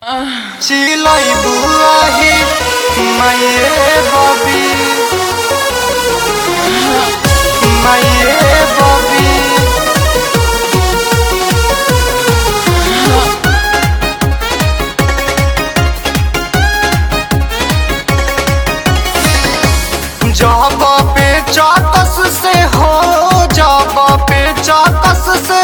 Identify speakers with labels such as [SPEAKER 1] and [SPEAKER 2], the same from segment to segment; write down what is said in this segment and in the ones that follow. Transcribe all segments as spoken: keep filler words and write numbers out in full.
[SPEAKER 1] चिलाई बुआही माये बबी माये बबी जब पे चाकस से हो जब पे चाकस से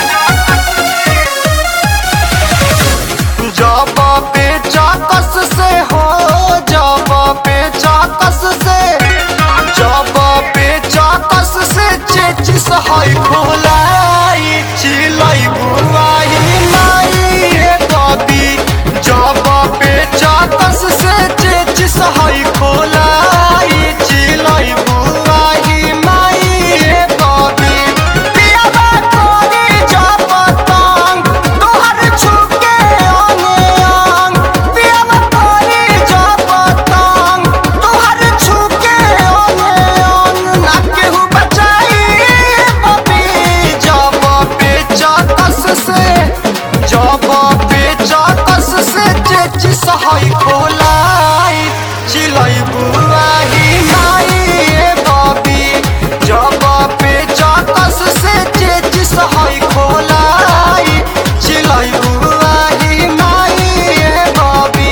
[SPEAKER 1] जब पे चाकस से हो जब पे चाकस से जब पे चाकस से चेचिस है खोलाई चिलाई बुआई माई बबी जब पे चाकस से चेचिस है खोलाई चिलाई बुआई माई बबी पियावा तोरी जब तंग तोहर छुके अंगे अंग पियावा तोरी जब तंग तोहर छुके अंगे अंग ना केहू बचाई बबी जब पे चाकस से जब पे चाकस से चेचिस है खोलाई चिलाई बुआही माई बबी जब पे चाकस से चेचिस है खोलाई चिलाई बुआही माई बबी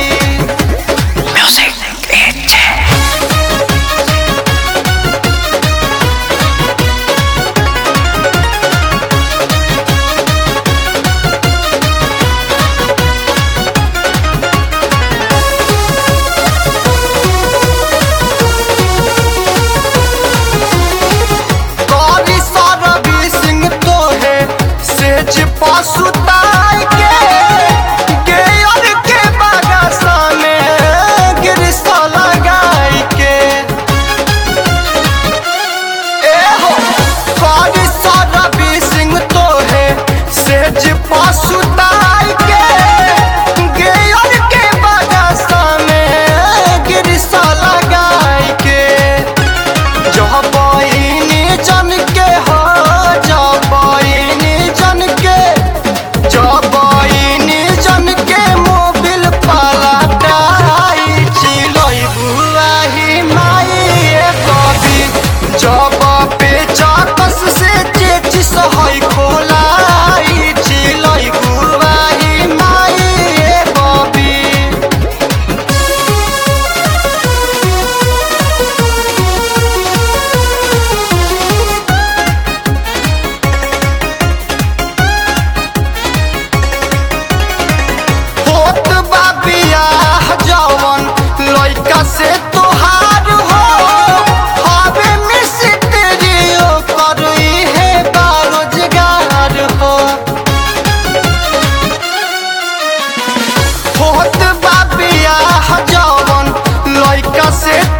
[SPEAKER 1] गौरी सरबी सिंह तो है सेज पसुताई के गेयर के बगसा में गिरसा लगाई के ए हो गौरी सरबी सिंह तो है सेज पसुताई के गेयर के बगसा में गिरसा लगाई के जबईनी जन के हो जबईनी जन के जबईनी जन के मोबिल पलटाई चिलई बुआही माई बबी जब पे चाकस से चेचिस है खोलाई चिलई बुआही माई बबी होत बा बियाह जवन लइका से तोहार हो हवे मिस्त्रियो करई है बेरोजगार हो होत बा बियाह जवन लइका से